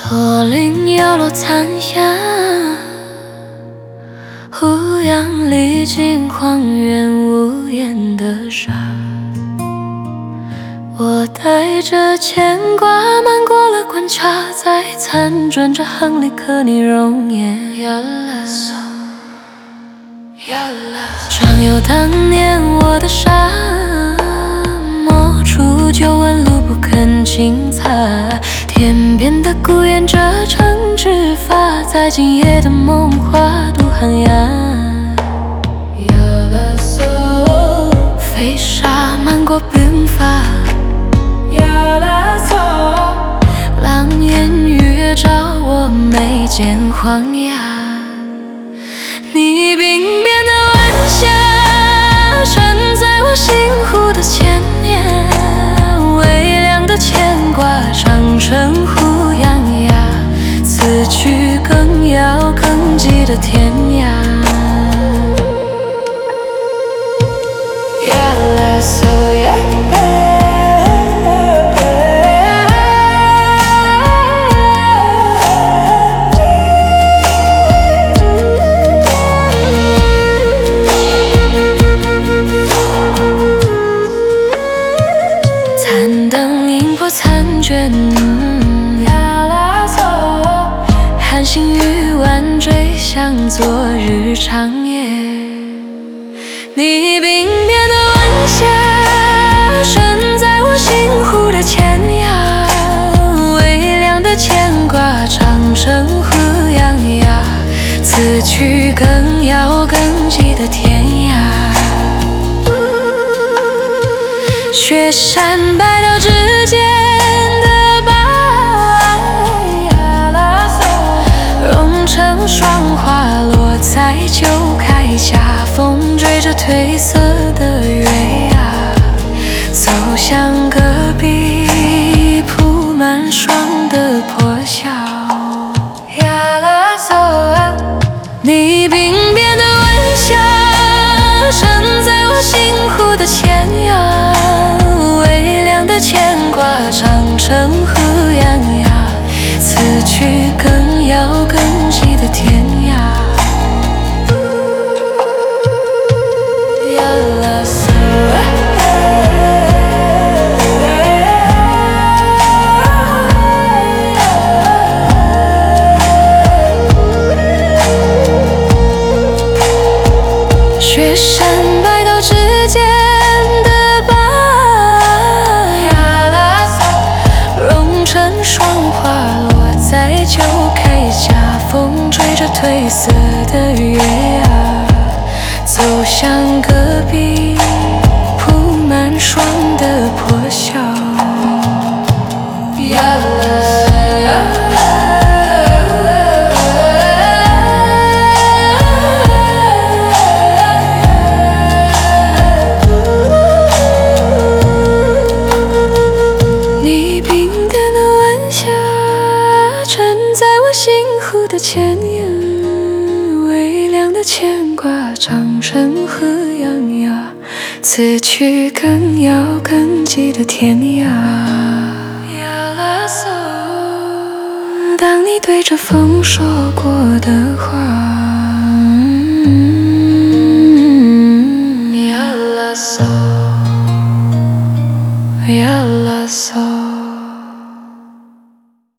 驼铃摇落残霞，胡杨历经荒原无言的沙。我带着牵挂漫过了关卡，在残转着行里刻你容颜。呀啦嗦，呀啦嗦，常有当年我的沙漠，初九纹路不肯轻擦，天边的孤雁折成枝发，在今夜的梦话渡寒鸦。呀啦嗦，飞沙漫过鬓发。呀啦嗦，狼烟雨月照我眉间黄芽。你鬓边的晚霞，沉在我心湖的千年，微凉的牵挂长成胡杨芽，此去更遥更寂的天涯。呀啦嗦呀，残灯映破残卷，呀啦嗦，寒星与晚追向昨日长夜。你鬓边的晚霞，沉在我心湖的千涯，微凉的牵挂长成胡杨芽，此去更遥更寂的天涯。雪山白道之间的疤，呀啦嗦，融成霜花落在旧铠甲，风追着褪色的月牙，走向隔壁铺满霜的破晓。呀啦嗦，你鬓边的晚霞，沉在我心湖的千涯，微凉的牵挂长成胡杨芽，此去更遥更寂的天涯。呀啦嗦，雪山白道之间的疤，呀啦嗦，融成霜花落在旧铠甲，风追着褪色的月牙，走向隔壁铺满霜的破晓。呀啦心湖的千年，微凉的牵挂长成胡杨芽，此去更遥更寂的天涯。呀啦嗦，当你对着风说过的话，呀啦嗦，呀啦嗦。